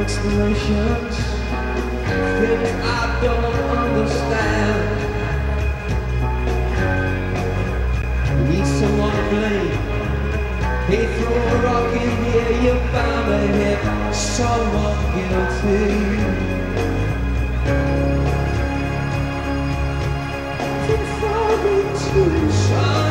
explanations, things I don't understand. Need someone to blame. Hey, throw a rock in here, you found a hit. Someone guilty. From falling to